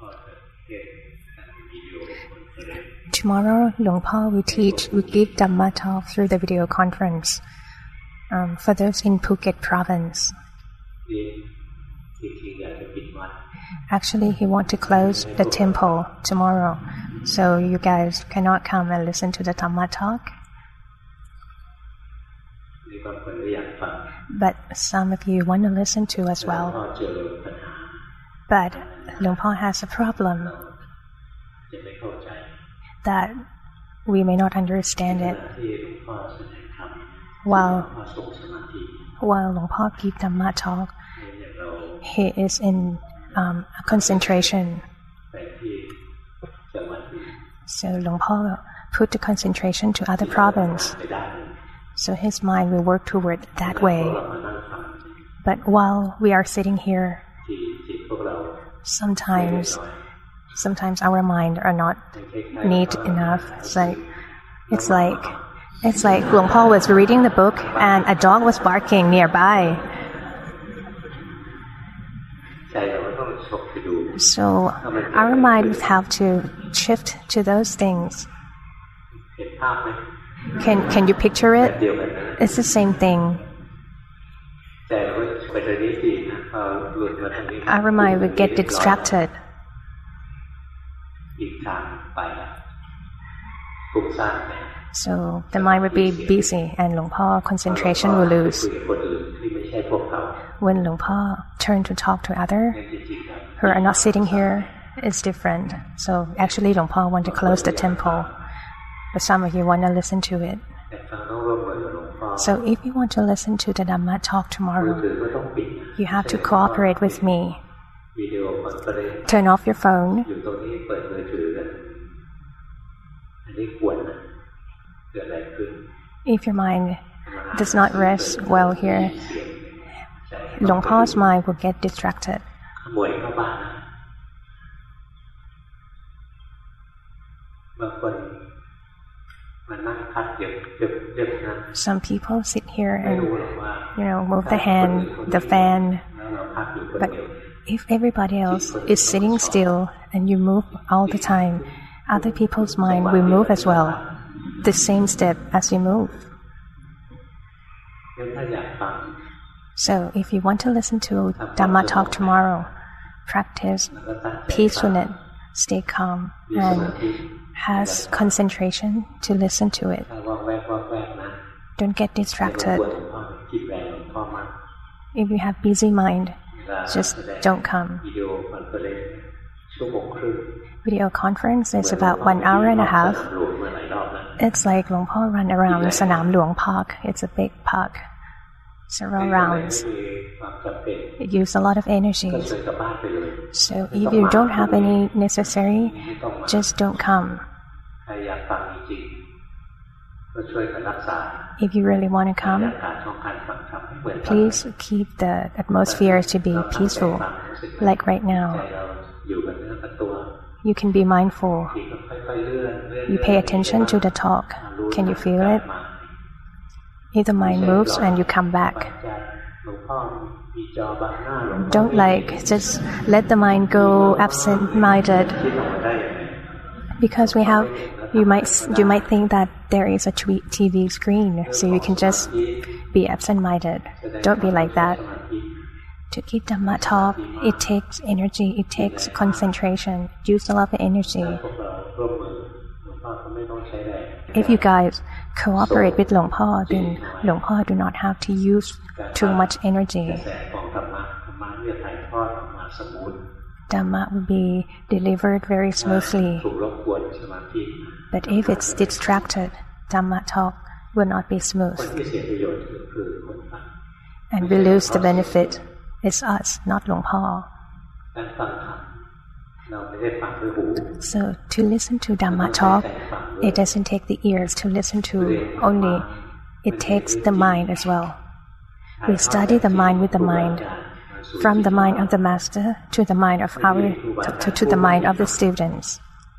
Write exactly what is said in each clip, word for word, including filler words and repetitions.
Tomorrow, Luang Por will teach, will give Dhamma talk through the video conference um, for those in Phuket province. Actually, he wants to close the temple tomorrow, so you guys cannot come and listen to the Dhamma talk. But some of you want to listen to as well. But Luang Por has a problem that we may not understand it. While while Luang Por gives Dhamma talk, he is in um, a concentration. So Luang Por put the concentration to other province. So his mind will work toward that way. But while we are sitting here, sometimes, sometimes our mind are not neat enough. It's like, it's like, it's like Luang Por was reading the book and a dog was barking nearby. So our mind would have to shift to those things. Can can you picture it? It's the same thing. Our mind will get distracted. So the mind will be busy and Luang Por concentration will lose. When Luang Por turn to talk to others who are not sitting here, it's different. So actually Luang Por want to close the temple. But some of you want to listen to it. So if you want to listen to the Dhamma talk tomorrow, you have to cooperate with me. Turn off your phone. If your mind does not rest well here, Luang Por's mind will get distracted. Some people sit here and, you know, move the hand, the fan. But if everybody else is sitting still and you move all the time, other people's mind will move as well, the same step as you move. So if you want to listen to Dhamma talk tomorrow, practice peacefulness, stay calm, and has concentration to listen to it. Don't get distracted. If you have busy mind, just don't come. Video conference is about one hour and a half. It's like Luang Por run around Sanam Luang Park. It's a big park. Several rounds. It uses a lot of energy. So if you don't have any necessary, just don't come. If you really want to come, please keep the atmosphere to be peaceful, like right now. You can be mindful. You pay attention to the talk. Can you feel it? If the mind moves and you come back, don't like just let the mind go absent-minded. Because we have, you might you might think that there is a T V screen, so you can just be absent-minded. Don't be like that. To keep Dhamma talk, it takes energy, it takes concentration, use a lot of energy. If you guys cooperate with Luang Por, then Luang Por do not have to use too much energy. Dhamma will be delivered very smoothly. But if it's distracted, Dhamma talk will not be smooth. And we lose the benefit. It's us, not Luang Por. So to listen to Dhamma talk, it doesn't take the ears to listen to only. It takes the mind as well. We study the mind with the mind, from the mind of the master to the mind of our to, to the mind of the students.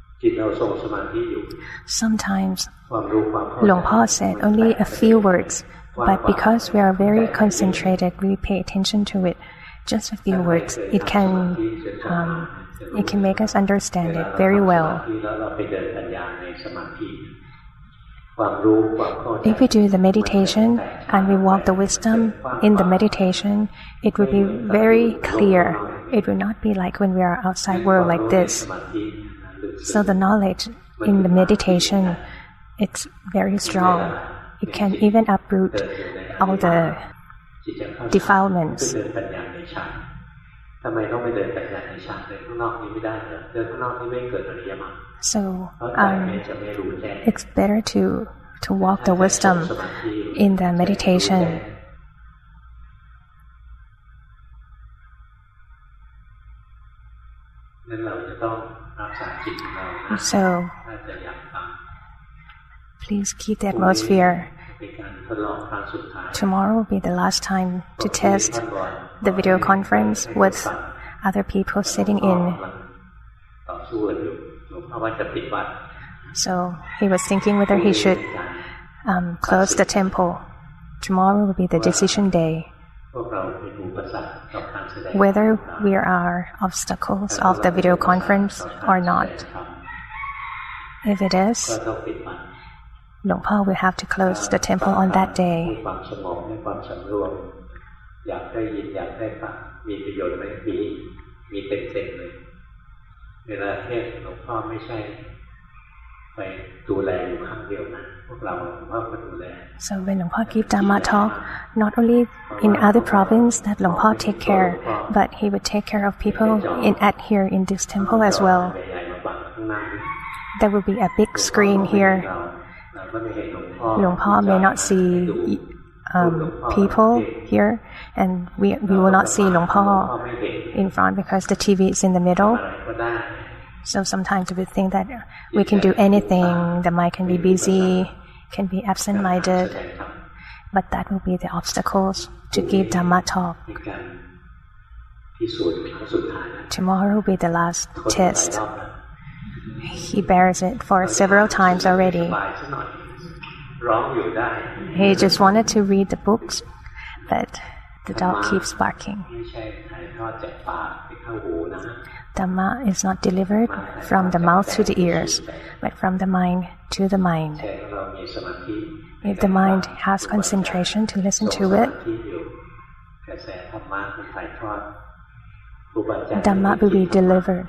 Sometimes Luang Por said only a few words, but because we are very concentrated, we pay attention to it. Just a few words, it can um, It can make us understand it very well. If we do the meditation and we walk the wisdom in the meditation, it will be very clear. It will not be like when we are outside world like this. So the knowledge in the meditation, it's very strong. It can even uproot all the defilements. So um, it's better to to walk the wisdom in the meditation. So please keep the atmosphere. Tomorrow will be the last time to test the video conference with other people sitting in. So he was thinking whether he should um, close the temple. Tomorrow will be the decision day. Whether we are obstacles of the video conference or not. If it is, Luang Por will have to close the temple on that day. So when Luang Por gives Dhamma talk, not only in other province that Luang Por take care, but he would take care of people in at here in this temple as well. There will be a big screen here. Luang Por may not see um, people here, and we we will not see Luang Por in front because the T V is in the middle. So sometimes we think that we can do anything, the mind can be busy, can be absent-minded, but that will be the obstacles to give Dhamma talk. Tomorrow will be the last test. He bears it for several times already. He just wanted to read the books, but the dog keeps barking. Dhamma is not delivered from the mouth to the ears, but from the mind to the mind. If the mind has concentration to listen to it, Dhamma will be delivered.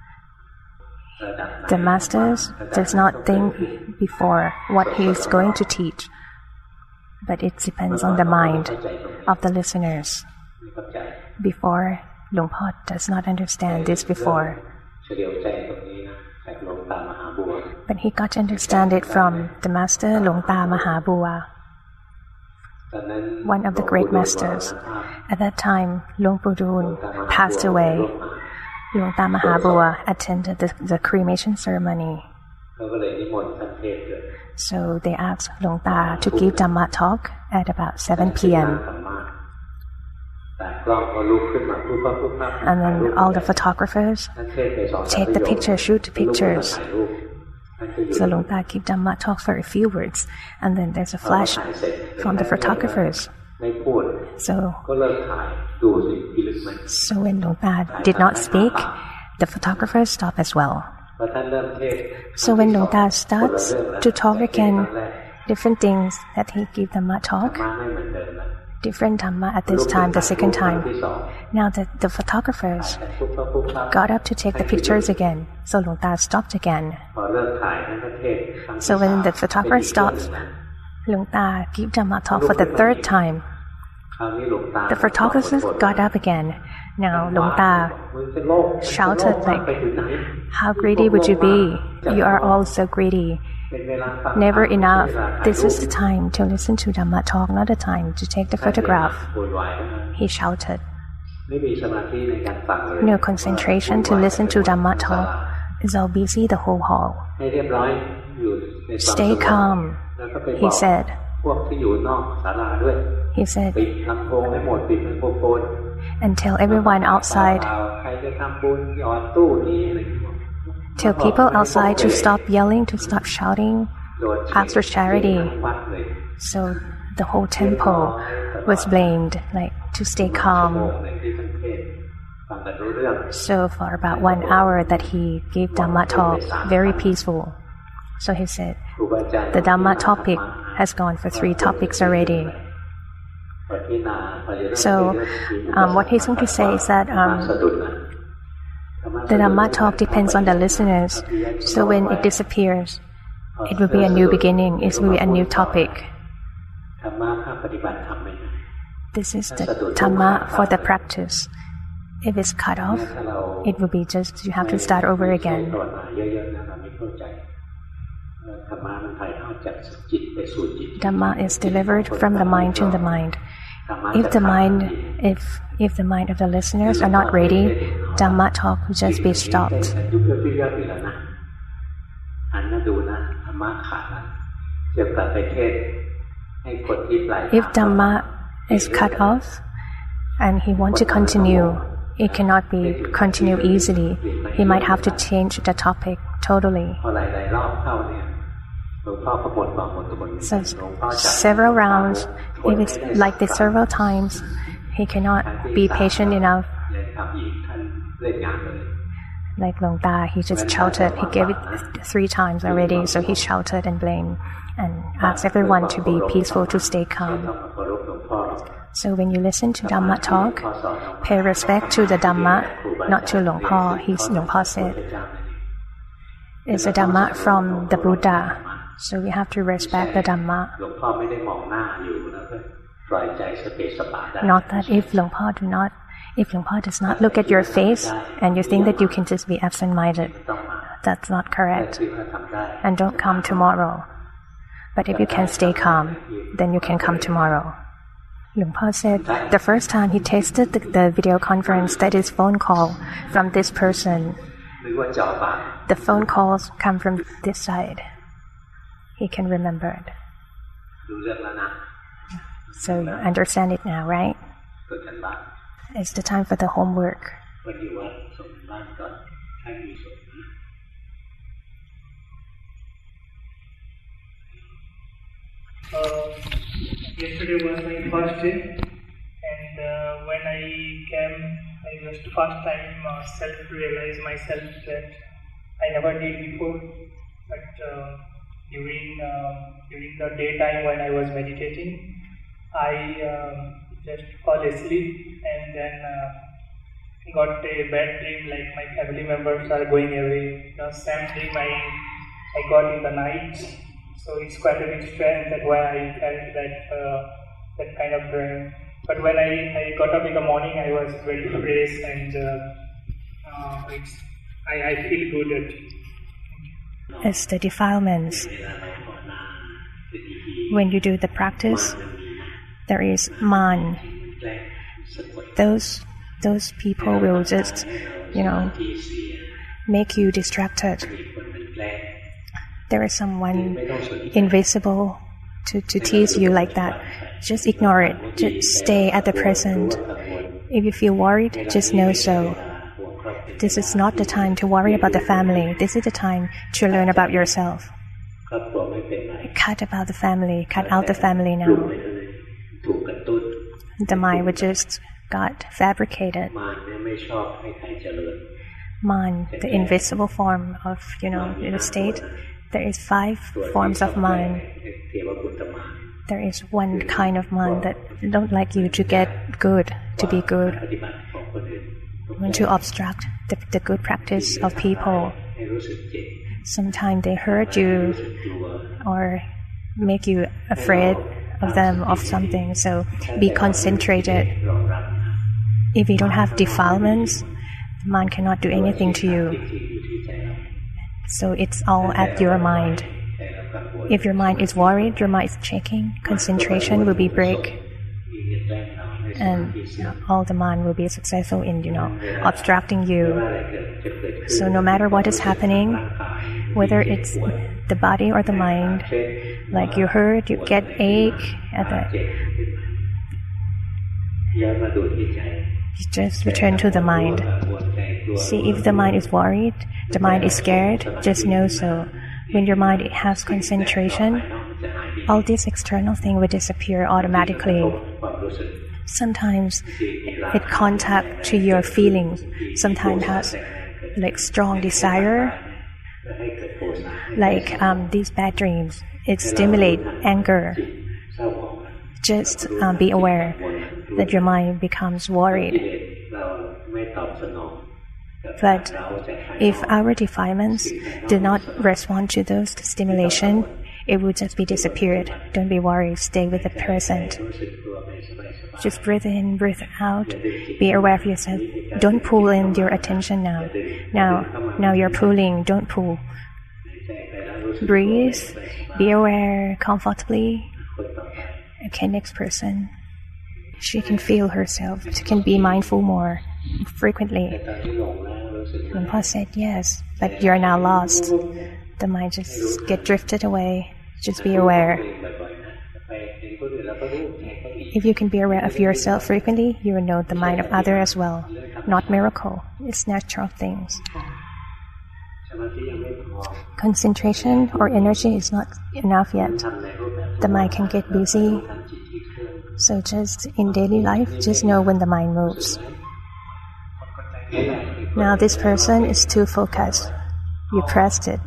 The master does not think before what he is going to teach, but it depends on the mind of the listeners. Before, Luang Por does not understand this before, but he got to understand it from the master Luang Ta Mahabua, one of the great masters. At that time, Luang Pudun passed away. Luang Ta Mahabua attended the, the cremation ceremony. So they asked Luang Ta to give Dhamma talk at about seven p.m. And then all the photographers take the pictures, shoot the pictures. So Luang Ta give Dhamma talk for a few words, and then there's a flash from the photographers. So, so when Luang Ta did not speak, the photographers stop as well. So when Luang Ta starts to talk again, different things that he give Dhamma talk, different Dhamma at this time, the second time. Now the, the photographers got up to take the pictures again, so Luang Ta stopped again. So when the photographer stopped, Luang Ta give Dhamma talk for the third time. The photographers got up again. Now Luang Ta shouted like, "How greedy would you be? You are all so greedy. Never enough. This is the time to listen to Dhamma talk, not the time to take the photograph." He shouted. No concentration to listen to Dhamma talk. It's all busy the whole hall. Stay calm, he said. He said, and tell everyone outside, tell people outside to stop yelling, to stop shouting, ask for charity. So the whole temple was blamed, like to stay calm. So for about one hour that he gave Dhamma talk, very peaceful. So he said, the Dhamma topic has gone for three topics already. So um, what he's going to say is that um, the Dhamma talk depends on the listeners. So when it disappears, it will be a new beginning. It will be a new topic. This is the Dhamma for the practice. If it's cut off, it will be just, you have to start over again. Dhamma is delivered from the mind to the mind. If the mind, if if the mind of the listeners are not ready, Dhamma talk will just be stopped. If Dhamma is cut off and he wants to continue, it cannot be continue easily. He might have to change the topic totally. So several rounds, if it's like this several times, he cannot be patient enough. Like Luang Ta, he just shouted. He gave it three times already, so he shouted and blamed and asked everyone to be peaceful, to stay calm. So when you listen to Dhamma talk, pay respect to the Dhamma, not to Luang Pa. He's Luang Pa said, it's a Dhamma from the Buddha. So we have to respect the Dhamma. Not that if Luang Pa do not, if Luang Pa does not look at your face and you think that you can just be absent-minded, that's not correct. And don't come tomorrow. But if you can stay calm, then you can come tomorrow. Luang Pa said the first time he tasted the, the video conference, that is phone call from this person. The phone calls come from this side. He can remember it. So you understand it now, right? It's the time for the homework. Uh, yesterday was my first day, and uh, when I came, I was the first time uh, self-realize myself that I never did before. But uh, during uh, during the daytime when I was meditating, I uh, just fall asleep and then uh, got a bad dream, like my family members are going away. The same dream I I got in the night. So it's quite a bit strange that why I felt that uh, that kind of dream. But when I, I got up in the morning, I was very fresh and uh, uh, it's, I, I feel good. At it's the defilements. When you do the practice, there is man. Those those people will just, you know, make you distracted. There is someone invisible to, to tease you like that. Just ignore it. Just stay at the present. If you feel worried, just know so. This is not the time to worry about the family. This is the time to learn about yourself. Cut about the family. Cut out the family now. The mind would just got fabricated. Man, the invisible form of, you know, the state. There is five forms of mind. There is one kind of mind that don't like you to get good, to be good. Want to obstruct the, the good practice of people. Sometimes they hurt you or make you afraid of them, of something. So be concentrated. If you don't have defilements, the mind cannot do anything to you. So it's all at your mind. If your mind is worried, your mind is shaking, concentration will be break. And you know, all the mind will be successful in, you know, obstructing you. So no matter what is happening, whether it's the body or the mind, like you hurt, you get ache at the, you just return to the mind. See, if the mind is worried, the mind is scared, just know so. When your mind has concentration, all these external things will disappear automatically. Sometimes it contact to your feelings. Sometimes has like strong desire, like um, these bad dreams. It stimulate anger. Just um, be aware that your mind becomes worried. But if our defilements do not respond to those stimulation, it will just be disappeared. Don't be worried. Stay with the present. Just breathe in, breathe out. Be aware of yourself. Don't pull in your attention now. Now, now you're pulling. Don't pull. Breathe. Be aware comfortably. Okay, next person. She can feel herself. She can be mindful more frequently. Luang Por said, yes, but you're now lost. The mind just get drifted away. Just be aware. If you can be aware of yourself frequently, you will know the mind of others as well. Not miracle. It's natural things. Concentration or energy is not enough yet. The mind can get busy. So just in daily life, just know when the mind moves. Now this person is too focused. You pressed it.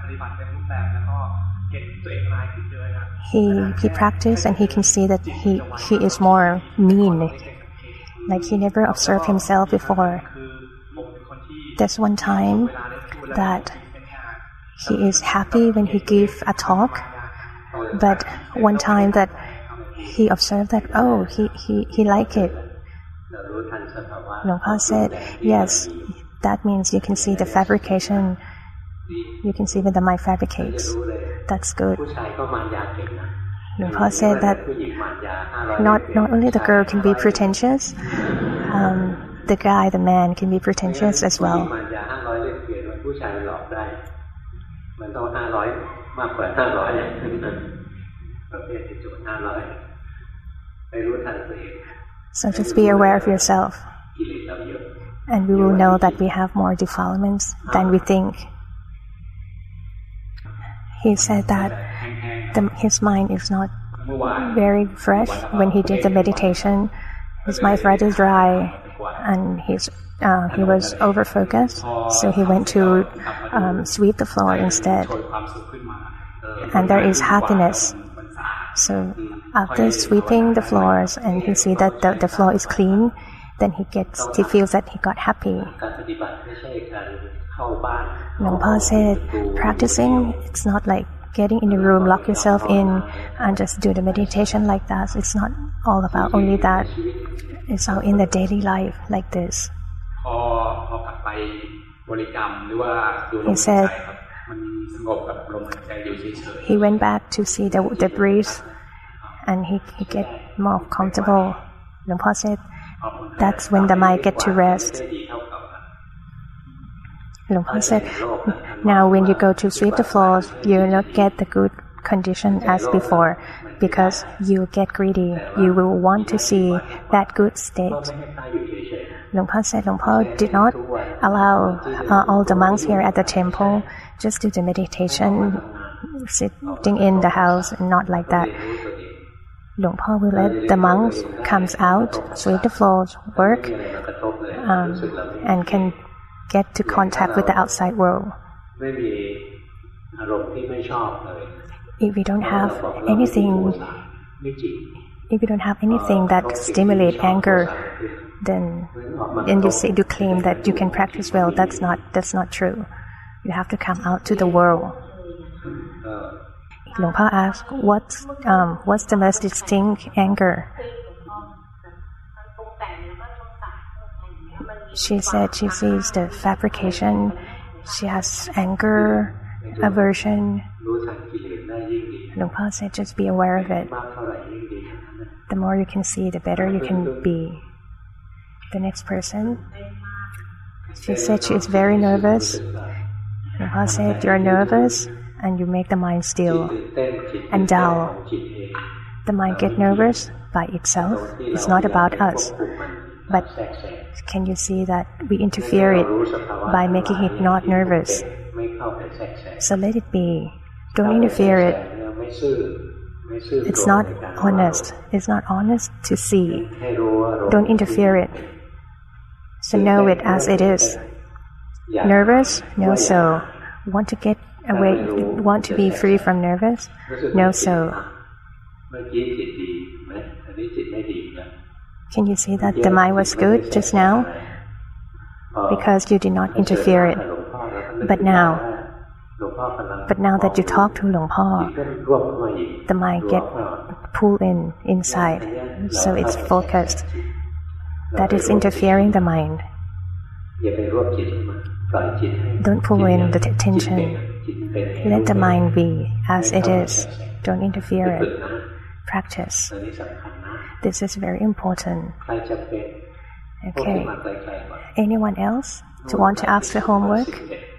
He he practiced and he can see that he, he is more mean. Like he never observed himself before. There's one time that he is happy when he gives a talk. But one time that he observed that, oh, he, he, he liked it. Luang Por said, yes, that means you can see the fabrication. You can see when the mind fabricates. That's good. Luang Por said that not, not only the girl can be pretentious, um, the guy, the man can be pretentious as well. So just be aware of yourself, and we will know that we have more defilements than we think. He said that the, his mind is not very fresh when he did the meditation. His mind is rather dry, and his uh, he was over-focused, so he went to um, sweep the floor instead. And there is happiness. So after sweeping the floors and he see that the, the floor is clean, then he gets he feels that he got happy. Luang Por said, practicing, it's not like getting in the room, lock yourself in, and just do the meditation like that. It's not all about only that. It's all in the daily life like this. He said he went back to see the, the breeze, and he, he get more comfortable. Luang Por said, that's when the mind get to rest. Luang Por said, now when you go to sweep the floors, you will not get the good condition as before, because you get greedy. You will want to see that good state. Luang Por said, Luang Por did not allow uh, all the monks here at the temple just do the meditation, sitting in the house, and not like that. Luang Por will let the monks comes out, sweep the floors, work, um, and can get to contact with the outside world. If we don't have anything, if we don't have anything that stimulates anger, then then you say you claim that you can practice well. That's not that's not true. You have to come out to the world. Luang Por asked, "What's um, what's the most distinct anger?" She said she sees the fabrication. She has anger, aversion. Luang Por said, just be aware of it. The more you can see, the better you can be. The next person, she said she is very nervous. Luang Por said, you are nervous and you make the mind still and dull. The mind gets nervous by itself. It's not about us. But can you see that we interfere it by making it not nervous? So let it be. Don't interfere it. It's not honest. It's not honest to see. Don't interfere it. So know it as it is. Nervous? No so. Want to get away? Want to be free from nervous? No so. Can you see that the mind was good just now? Because you did not interfere it. But now, but now that you talk to Luang Por, the mind get pulled in inside, so it's focused. That is interfering the mind. Don't pull in the attention. Let the mind be as it is. Don't interfere it. Practice. This is very important. Okay. Anyone else to want to ask the homework?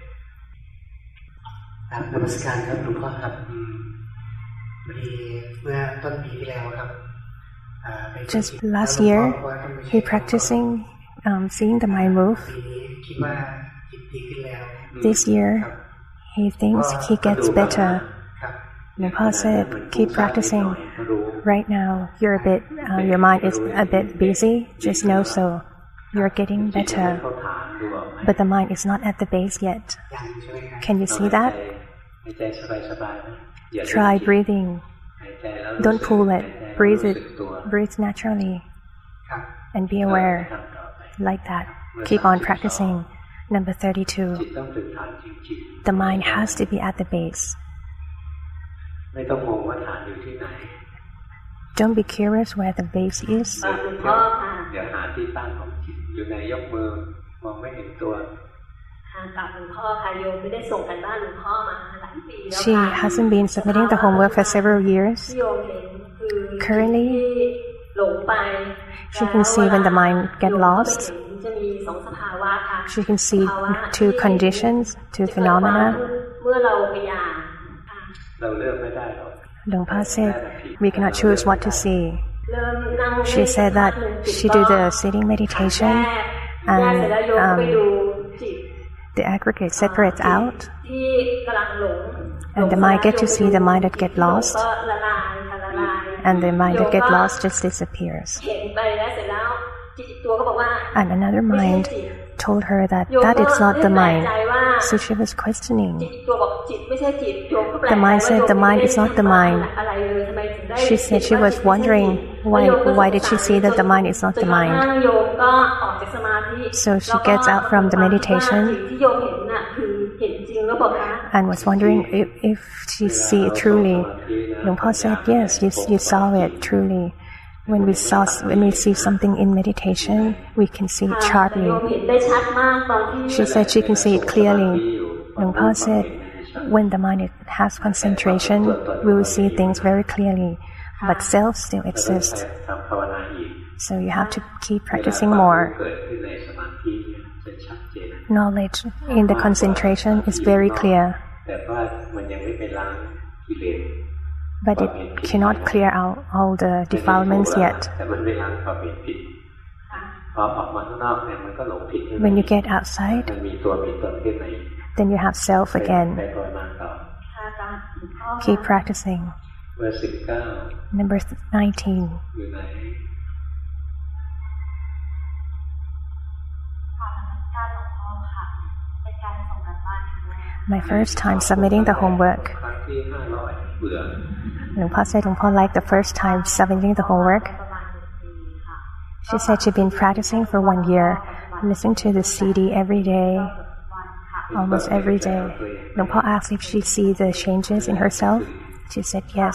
นมัสการครับหลวงพ่อครับพอดีเมื่อต้นปีที่แล้วครับ Just last year, he practicing um, seeing the mind move. This year, he thinks he gets better. Luang Por said, keep practicing. Right now, you're a bit, uh, your mind is a bit busy. Just know so. You're getting better. But the mind is not at the base yet. Can you see that? Try breathing. Don't pull it. Breathe it. Breathe naturally. And be aware. Like that. Keep on practicing. Number thirty-two. The mind has to be at the base. Don't be curious where the base is. She hasn't been submitting the homework for several years. Currently, she can see when the mind gets lost. She can see two conditions, two phenomena. Luang Por said, we cannot choose what to see. She said that she do the sitting meditation and um, the aggregate separates out and the mind get to see the mind that get lost and the mind that get lost just disappears. And another mind told her that that is not the mind. So she was questioning. The mind said the mind is not the mind. She said she was wondering why why did she see that the mind is not the mind. So she gets out from the meditation and was wondering if, if she see it truly. Luang Por said, yes, you, you saw it truly. When we saw, when we see something in meditation, we can see it sharply. She said she can see it clearly. Luang Por said, when the mind has concentration, we will see things very clearly, but self still exists. So you have to keep practicing more. Knowledge in the concentration is very clear, but it cannot clear out all the defilements yet. When you get outside, then you have self again. Keep practicing. Number nineteen. My first time submitting the homework. Luang Por said Luang Por liked the first time submitting the homework. She said she'd been practicing for one year, listening to the C D every day, almost every day. Luang Por asked if she sees the changes in herself. She said yes.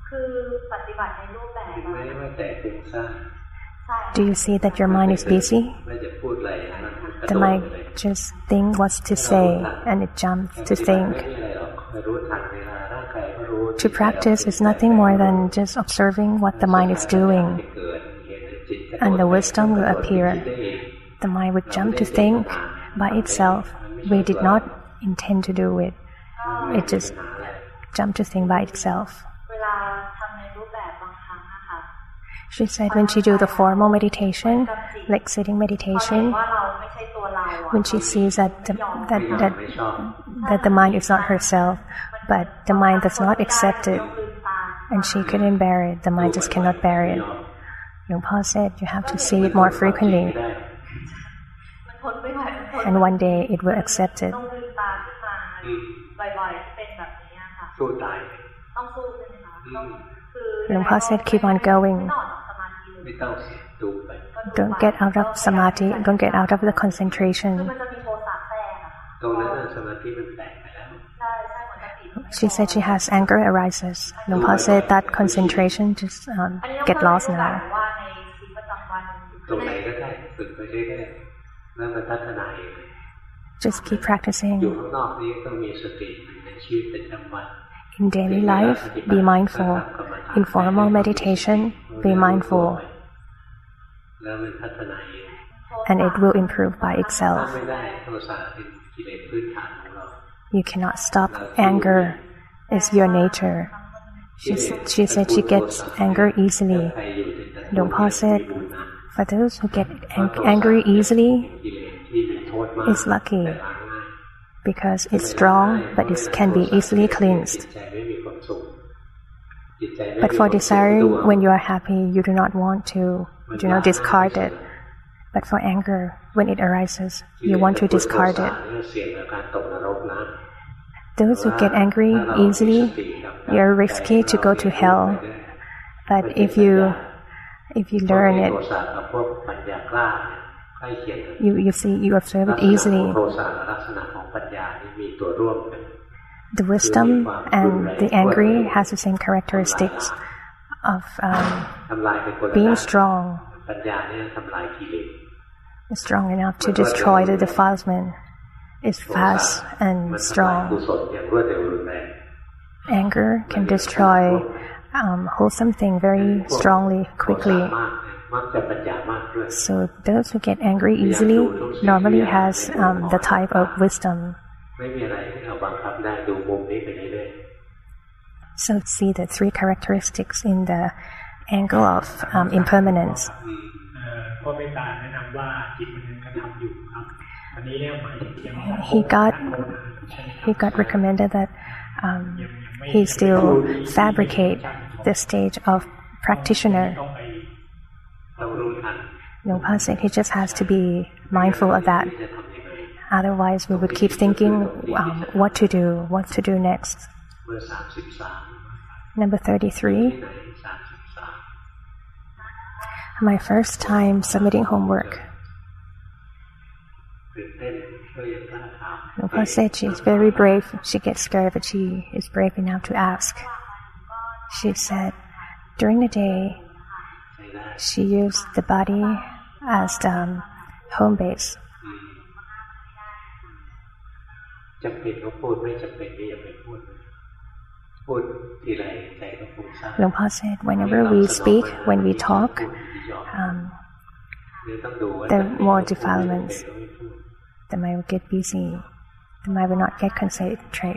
Do you see that your mind is busy? The mind just think what to say and it jumps to think. To practice is nothing more than just observing what the mind is doing, and the wisdom will appear. The mind would jump to think by itself. We did not intend to do it. It just jumped to think by itself. She said when she do the formal meditation, like sitting meditation, when she sees that the, that, that, that the mind is not herself, but the mind does not accept it, and she couldn't bear it. The mind just cannot bear it. Luang Pa said you have to see it more frequently, and one day it will accept it. Luang Pa said keep on going. Don't get out of samadhi, don't get out of the concentration. She said she has anger arises. Luang Pa said that concentration just um, get lost now. Just keep practicing. In daily life, be mindful. In formal meditation, be mindful. And it will improve by itself. You cannot stop anger. It's your nature. She, she said she gets anger easily. Luang Pa said, for those who get ang- angry easily, it's lucky because it's strong, but it can be easily cleansed. But for desiring, when you are happy, you do not want to, do not discard it. But for anger, when it arises, you want to discard it. Those who get angry easily, you're risky to go to hell. But if you if you learn it, you, you see, you observe it easily. The wisdom and the angry has the same characteristics of um, being strong, strong enough to destroy the defilement. It's fast and strong. Anger can destroy um, wholesome thing very strongly, quickly. So those who get angry easily normally has um, the type of wisdom. So see the three characteristics in the angle of um, impermanence. He got he got recommended that um, he still fabricate the stage of practitioner. Luang Pa said he just has to be mindful of that. Otherwise, we would keep thinking um, what to do, what to do next. Number thirty-three. My first time submitting homework. Luang Pa said she is very brave. She gets scared, but she is brave enough to ask. She said, during the day, she used the body as the um, home base. Luang Pa said, whenever we speak, when we talk, um, there are more defilements. The mind will get busy. The mind will not get concentrate.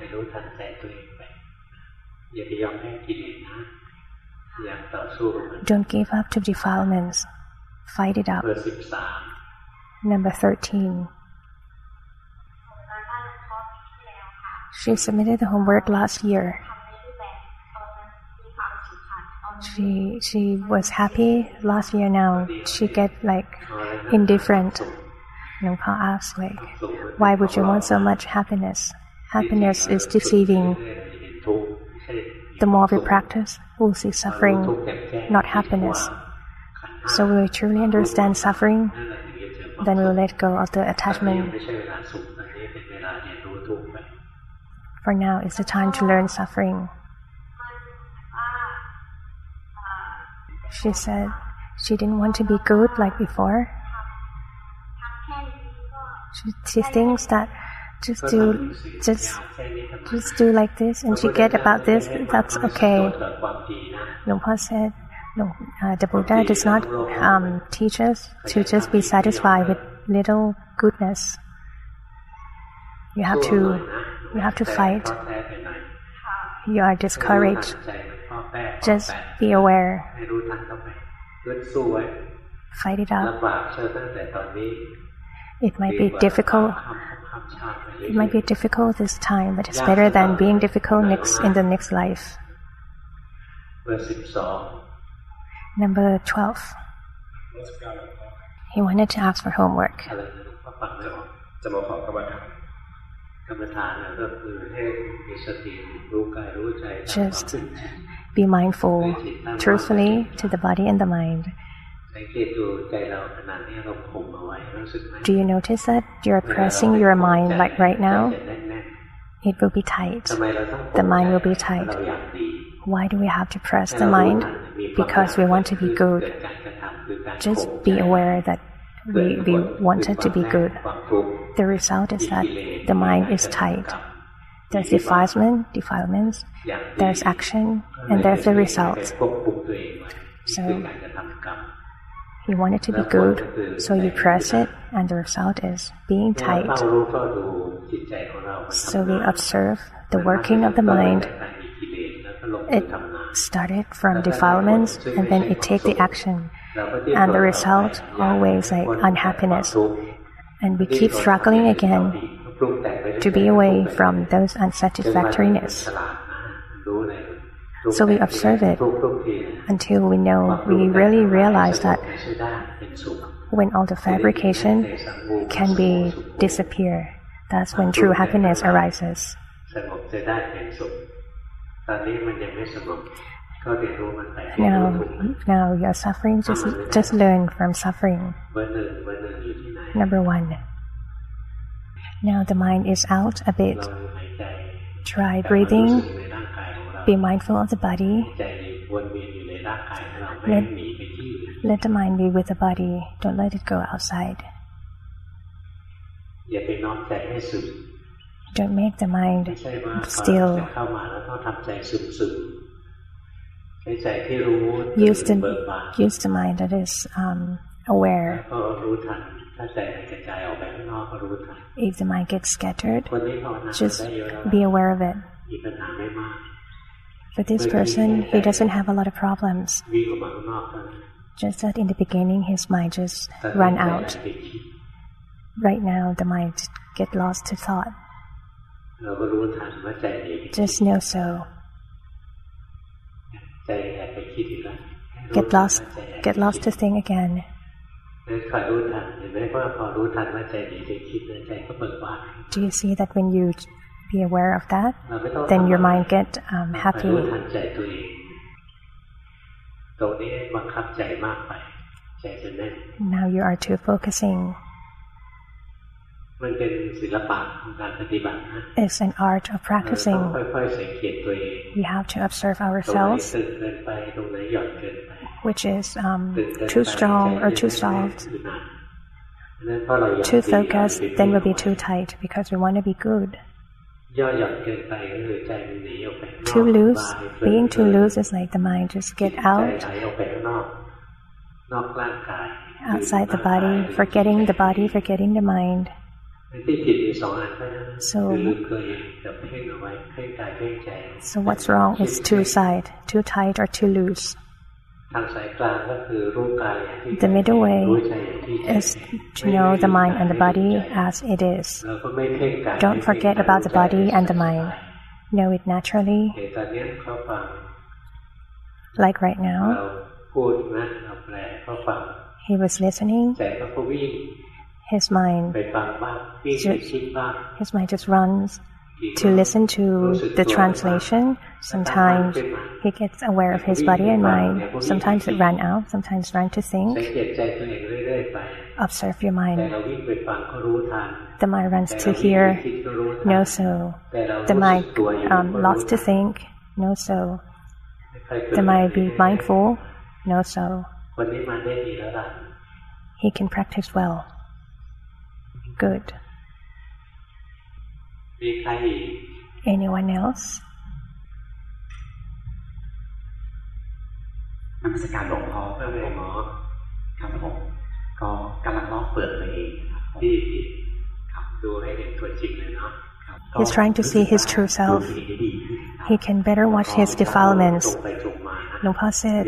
Don't give up to defilements. Fight it up. Number thirteen. She submitted the homework last year. She she was happy last year. Now she get like indifferent. Luang Pa asked, like, why would you want so much happiness? Happiness is deceiving. The more we practice, we'll see suffering, not happiness. So when we truly understand suffering, then we'll let go of the attachment. For now, it's the time to learn suffering. She said she didn't want to be good like before. She, she thinks that just do just just do like this, and she get about this. That's okay. Luang Pa said, no, uh, the Buddha does not um, teach us to just be satisfied with little goodness. You have to you have to fight. You are discouraged. Just be aware. Fight it up. It might be difficult. It might be difficult this time, but it's better than being difficult next in the next life. Number twelve. He wanted to ask for homework. Just be mindful truthfully to the body and the mind. Do you notice that you're pressing your mind like right now? It will be tight. The mind will be tight. Why do we have to press the mind? Because we want to be good. Just be aware that we, we wanted to be good. The result is that the mind is tight. There's defilement, defilements, there's action, and there's the result. So you want it to be good, so you press it, and the result is being tight. So we observe the working of the mind. It started from defilements, and then it takes the action, and the result always like unhappiness. And we keep struggling again to be away from those unsatisfactoriness. So we observe it until we know, we really realize that when all the fabrication can be disappear, that's when true happiness arises. Now, now you're suffering, just, just learn from suffering. Number one. Now the mind is out a bit. Try breathing. Be mindful of the body. Let, let the mind be with the body. Don't let it go outside. Don't make the mind still. Use the, use the mind that is um, aware. If the mind gets scattered, just be aware of it. For this person, he doesn't have a lot of problems. Just that in the beginning, his mind just ran out. Right now, the mind get lost to thought. Just know so. Get lost, get lost to think again. Do you see that when you be aware of that, then your mind get um, happy? Now you are too focusing. It's an art of practicing. We have to observe ourselves, which is um, too strong or too soft. Too focused, then will be too tight because we want to be good. Too loose, being too loose is like the mind just get out, outside the body, forgetting the body, forgetting the mind. So, so what's wrong is too side, too tight or too loose. The middle way is to know the mind and the body as it is. Don't forget about the body and the mind. Know it naturally. Like right now, he was listening. His mind, just, his mind just runs to listen to the translation. Sometimes he gets aware of his body and mind. Sometimes it ran out. Sometimes ran to think. Observe your mind. The mind runs to hear. Know so. The mind um, lost to think. Know so. The mind be mindful. Know so. He can practice well. Good. Anyone else? นมัสการหลวงพ่อเพื่อนหมอครับผมก็กำลังลอกเปลือกตัวเองที่ครับดูให้เห็นตัวจริงเลยเนาะ He's trying to see his true self. He can better watch his defilements. Lumpha said,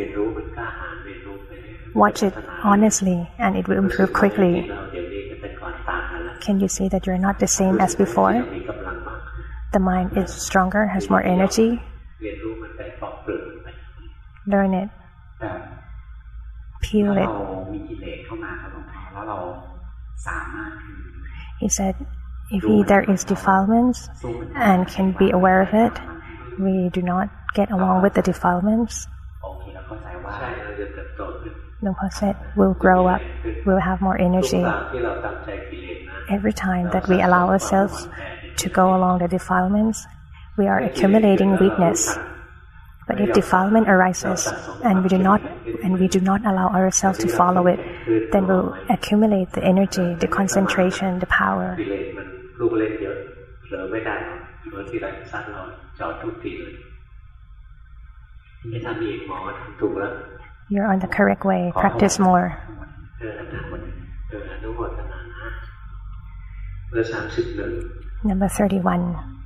watch it honestly and it will improve quickly. Can you see that you're not the same as before? The mind is stronger, has more energy. learn it, แต่ feel ถ้า it. เรามีกิเลสเข้ามาครับหลวงพ่อแล้วเราสามารถ He said, if he, there is defilements and can be aware of it, we do not get along with the defilements. โอเคเราเข้าใจว่าเราจะเติบโตขึ้น Lumpur said, we'll grow up, we'll have more energy. ที่เราตามใจกิเลสนะ Every time that we allow ourselves to go along the defilements, we are accumulating weakness. But if defilement arises and we do not and we do not allow ourselves to follow it, then we'll accumulate the energy, the concentration, the power. กิเลสมันลูกเล่นเยอะเผลอไม่ได้เผลอทีไรซัดเราจอดทุกทีเลยไม่ทำอีกหมอทำถูกแล้ว You're on the correct way. Practice more. เอออนุโมทนาเอออนุโมทนานะเบอร์สามสิบหนึ่ง Number thirty-one.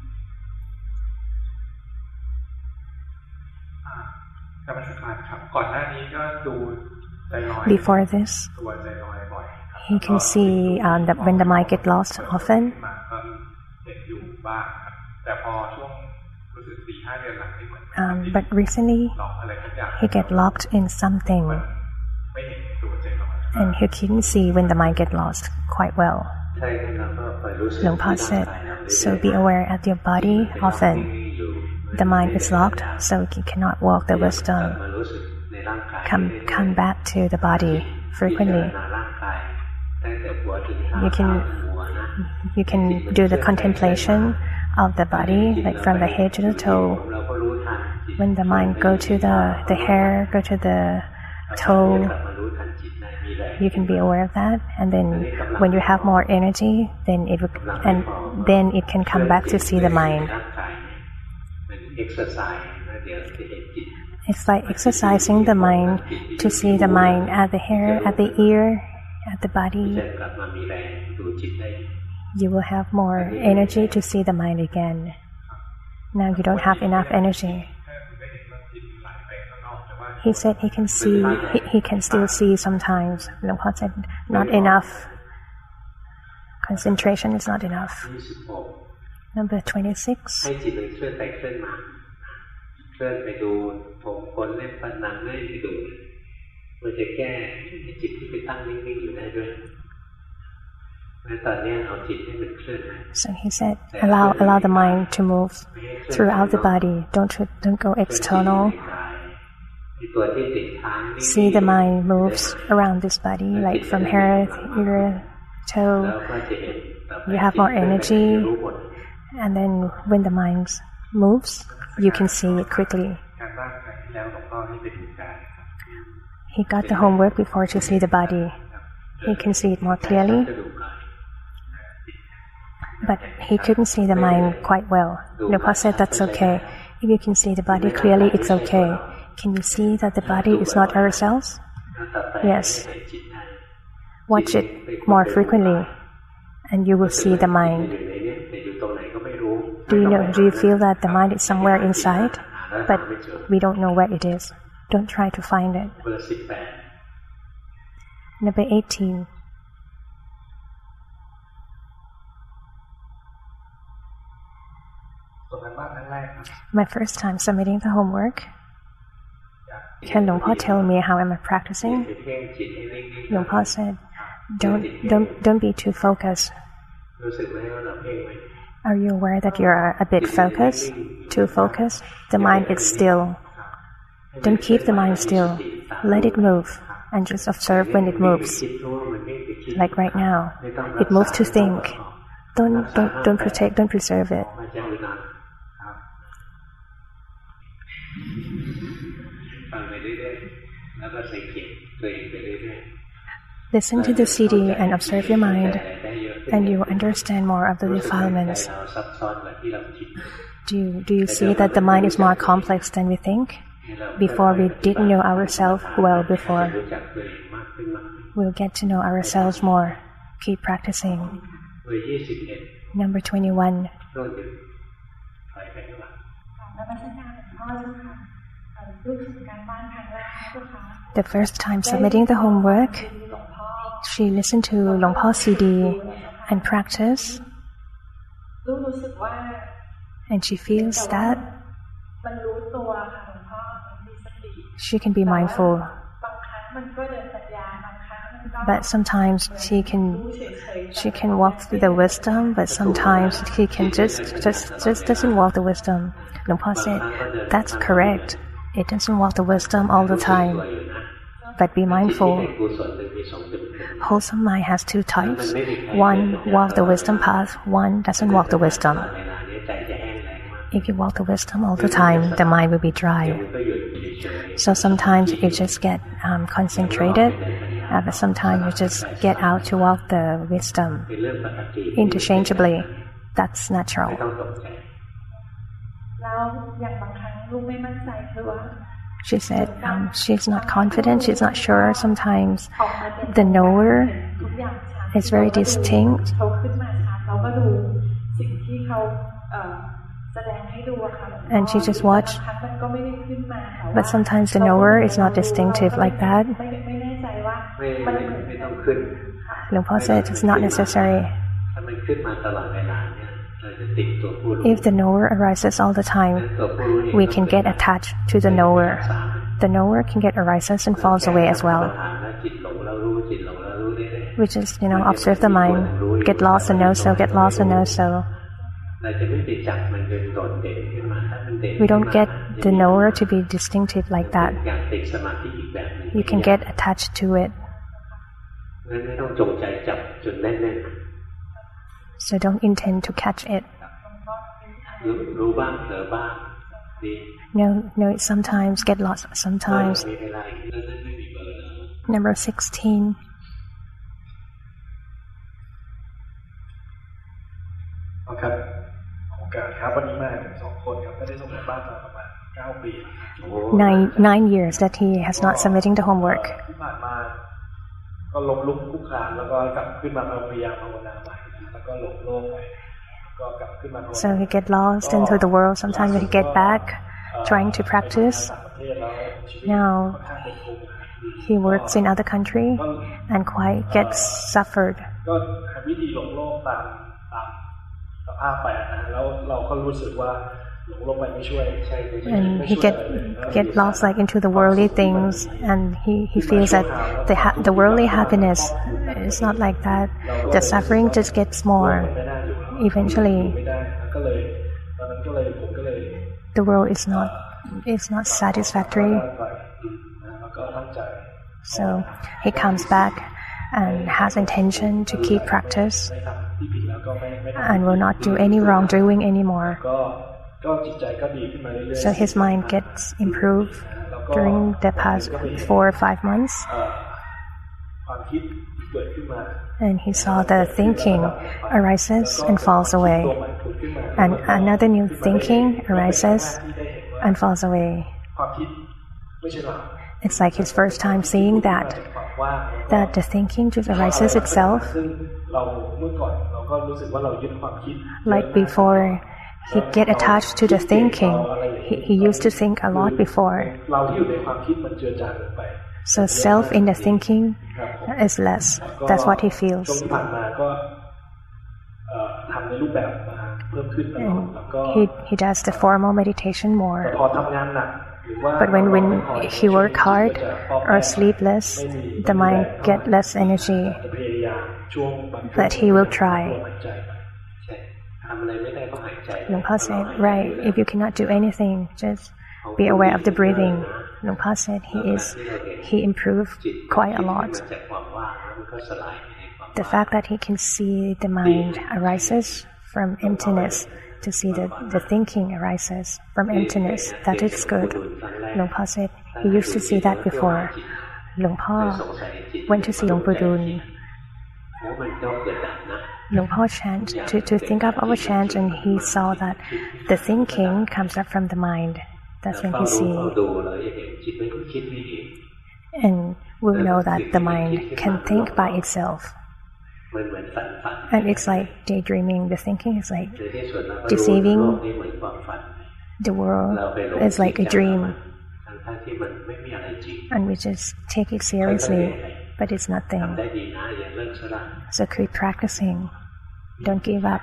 กรรมสการครับก่อนหน้านี้ก็ดูใจลอย Before this, ตัวใจลอยบ่อย he can see um, that when the mind gets lost often. มาก็เห็นอยู่บ้างครับแต่พอช่วงรู้สึกสี่ห้าเดือนหลังนี่เหมือน Um, but recently, ลองอะไรสักอย่าง he get locked in something, ไม่เห็นตัวใจลอย and he couldn't see when the mind get lost quite well. ใช่ครับเราก็ไปรู้สึก Lumpur said, so be aware at your body often. The mind is locked, so you cannot walk the wisdom. Come, come back to the body frequently. You can, you can do the contemplation of the body, like from the head to the toe. When the mind go to the the hair, go to the toe, you can be aware of that. And then, when you have more energy, then it will, and then it can come back to see the mind. It's like exercising the mind to see the mind at the hair, at the ear, at the body. You will have more energy to see the mind again. Now you don't have enough energy. He said he can see, he, he can still see sometimes. Lumpur said, not enough. Concentration is not enough. Number twenty-six. ให้จิตมันเคลื่อนไปเคลื่อนมาเคลื่อนไปดูผมขนเล็บฟันหนังให้ไปดูมันจะแก้จิตที่ไปตั้งนิ่งๆอยู่ได้ด้วยและตอนนี้เอาจิตให้มันเคลื่อนไป So he said, allow allow the mind to move throughout the body. Don't don't go external. See the mind moves around this body, like from hair, ear, toe. You have more energy. And then when the mind moves, you can see it quickly. He got the homework before to see the body. He can see it more clearly. But he couldn't see the mind quite well. Lumpur said that's okay. If you can see the body clearly, it's okay. Can you see that the body is not ourselves? Yes. Watch it more frequently, and you will see the mind. Do you know, do you feel that the mind is somewhere inside, but we don't know where it is? Don't try to find it. Number eighteen. My first time submitting the homework. Can Lumpur tell me how am I practicing? Lumpur said, don't don't don't be too focused. Are you aware that you are a bit focused? Too focused? The mind is still. Don't keep the mind still. Let it move and just observe when it moves. Like right now, it moves to think. Don't don't don't protect, don't preserve it. Listen to the C D and observe your mind, and you will understand more of the defilements. Do you, do you see that the mind is more complex than we think? Before we didn't know ourselves well before. We'll get to know ourselves more. Keep practicing. Number twenty-one. The first time submitting the homework, she listened to Lumpur's C D and practiced, and she feels that she can be mindful, but sometimes she can she can walk through the wisdom, but sometimes she can just just just doesn't walk the wisdom. Luang Por said, that's correct. It doesn't walk the wisdom all the time, but be mindful. Wholesome mind has two types. One walk the wisdom path, one doesn't walk the wisdom. If you walk the wisdom all the time, the mind will be dry. So sometimes you just get um, concentrated, uh, but sometimes you just get out to walk the wisdom interchangeably. That's natural. She said um, she's not confident, she's not sure. Sometimes the knower is very distinct. And she just watched. But sometimes the knower is not distinctive like that. Luang Por said it's not necessary. If the knower arises all the time, we can get attached to the knower. The knower can get arises and falls away as well. We just, you know, observe the mind, get lost and know so, get lost and know so. We don't get the knower to be distinctive like that. You can get attached to it. So don't intend to catch it. No, no, it sometimes get lost, sometimes. Number sixteen. ครับโอกาสครับวันนี้มาถึงสองคนครับไม่ได้ส่งบ้านมาประมาณเก้าปี Nine nine years that he has not submitting the homework. ที่ผ่านมาก็ล้มลุกคลุกคลานแล้วก็กลับขึ้นมาพยายามภาวนาใหม่แล้วก็หลงโลกไปก็กลับขึ้นมา So he get lost into the world. Sometimes he get back, trying to practice. Now he works in other country and quite gets suffered. ก็หาวิธีหลงโลกตามตามสภาพไปนะแล้วเราก็รู้สึกว่าหลงโลกไปไม่ช่วยใช่ And he get get lost like into the worldly things, and he he feels that the ha- the worldly happiness is not like that. The suffering just gets more. Eventually, the world is not is not satisfactory. So he comes back and has intention to keep practice and will not do any wrongdoing anymore. So his mind gets improved during the past four or five months. And he saw the thinking arises and falls away. And another new thinking arises and falls away. It's like his first time seeing that, that the thinking just arises itself. Like before, he get attached to the thinking. He, he used to think a lot before. So self in the thinking is less. That's what he feels. And he, he does the formal meditation more. But when, when he work hard or sleepless, the mind get less energy. But he will try. Luang Por said, right, if you cannot do anything, just be aware of the breathing. Luang Por said he is, he improved quite a lot. The fact that he can see the mind arises from emptiness, to see the, the thinking arises from emptiness, that is good. Luang Por said he used to see that before. Luang Por went to see Luang Purun. Luang Por chant, to, to think up of a chant, and he saw that the thinking comes up from the mind. That's when he see. And we'll know that the mind can think by itself. And it's like daydreaming. The thinking is like deceiving. The world is like a dream. And we just take it seriously, but it's nothing. So keep practicing. Don't give up.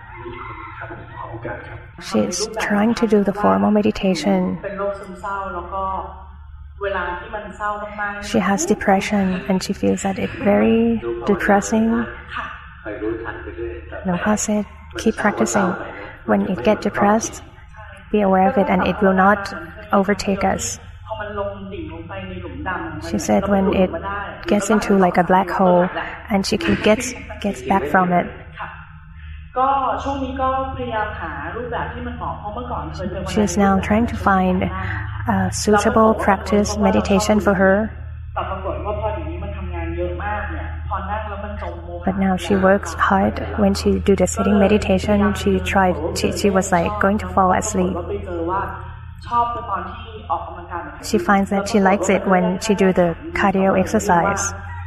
She's trying to do the formal meditation. She has depression and she feels that it's very depressing. Longpa said, keep practicing. When it gets depressed, be aware of it and it will not overtake us. She said when it gets into like a black hole and she can get gets back from it. She is now trying to find a suitable practice meditation for her. But now she works hard. When she do the sitting meditation, she tried. She, she was like going to fall asleep. She finds that she likes it when she do the cardio exercise.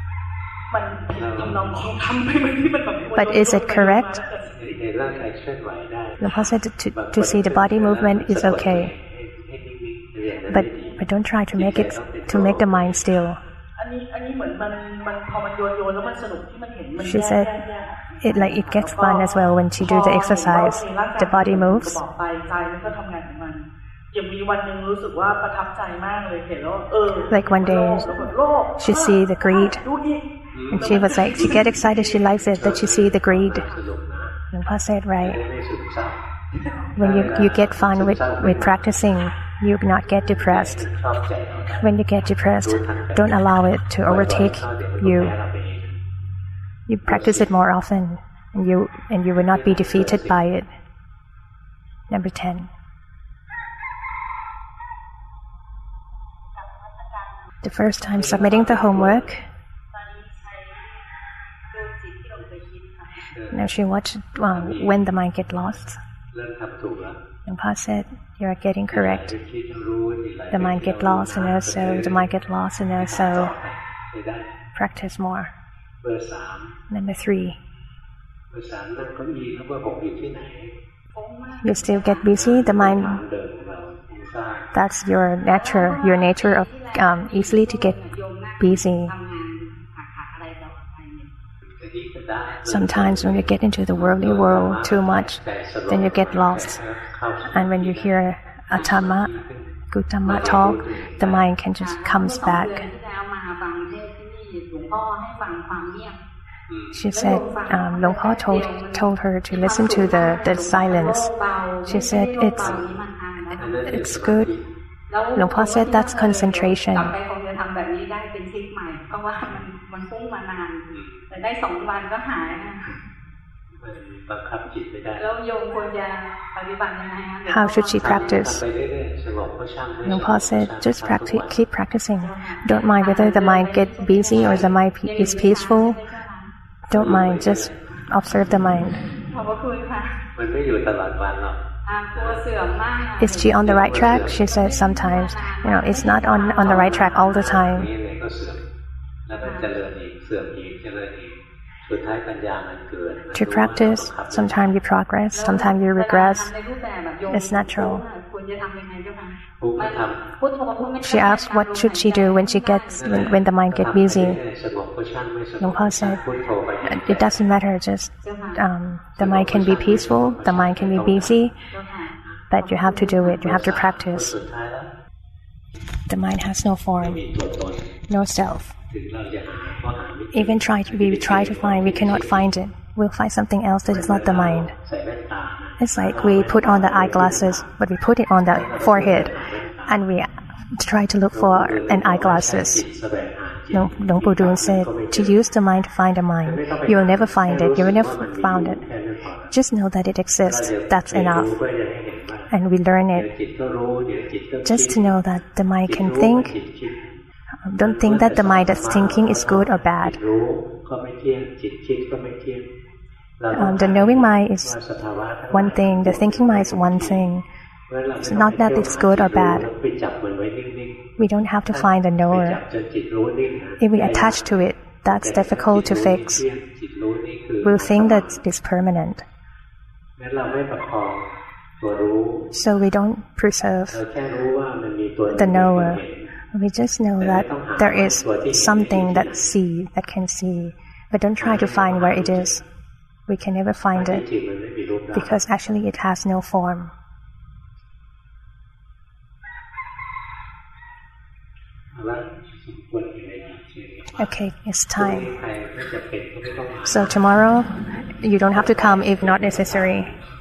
But is it correct? Longpa said to, to, to see the body movement is okay, but but don't try to make it to make the mind still. She said it like it gets fun as well when she do the exercise. The body moves. Like one day, she see the greed, and she was like, she get excited, she likes it, that she see the greed. Longpa said, right. When you you get fun with, with practicing, you not get depressed. When you get depressed, don't allow it to overtake you. You practice it more often, and you and you will not be defeated by it. Number ten. The first time submitting the homework. Now she watched um, when the mind gets lost. Longpa said, you are getting correct. The mind gets lost and also the mind gets lost and also practice more. Number three. You still get busy, the mind, that's your nature, your nature of um, easily to get busy. Sometimes when you get into the worldly world too much, then you get lost. And when you hear a Dhamma, good Dhamma talk, the mind can just comes back. She said, um, Longpa told told her to listen to the, the silence. She said, it's it's good. Longpa said that's concentration. How should she practice? Longpa said, just practice, keep practicing. Don't mind whether the mind gets busy or the mind is peaceful. Don't mind, just observe the mind. Is she on the right track? She said sometimes, you know, it's not on, on the right track all the time. To practice, sometimes you progress, sometimes you regress. It's natural. She asked what should she do when she gets when, when the mind gets busy. Longpa said, it doesn't matter, just um, the mind can be peaceful, the mind can be busy, but you have to do it, you have to practice. The mind has no form, no self. Even try to we try to find, we cannot find it. We'll find something else that is not the mind. It's like we put on the eyeglasses, but we put it on the forehead, and we try to look for an eyeglasses. No, Luang Pu Dun said, to use the mind to find the mind. You will never find it, you will never find it. Just know that it exists, that's enough. And we learn it. Just to know that the mind can think. Don't think that the mind that's thinking is good or bad. Um, the knowing mind is one thing, the thinking mind is one thing. It's not that it's good or bad. We don't have to find the knower. If we attach to it, that's difficult to fix. We'll think that it's permanent. So we don't preserve the knower. We just know that there is something that see, that can see, but don't try to find where it is. We can never find it, because actually it has no form. Okay, it's time. So tomorrow, you don't have to come if not necessary.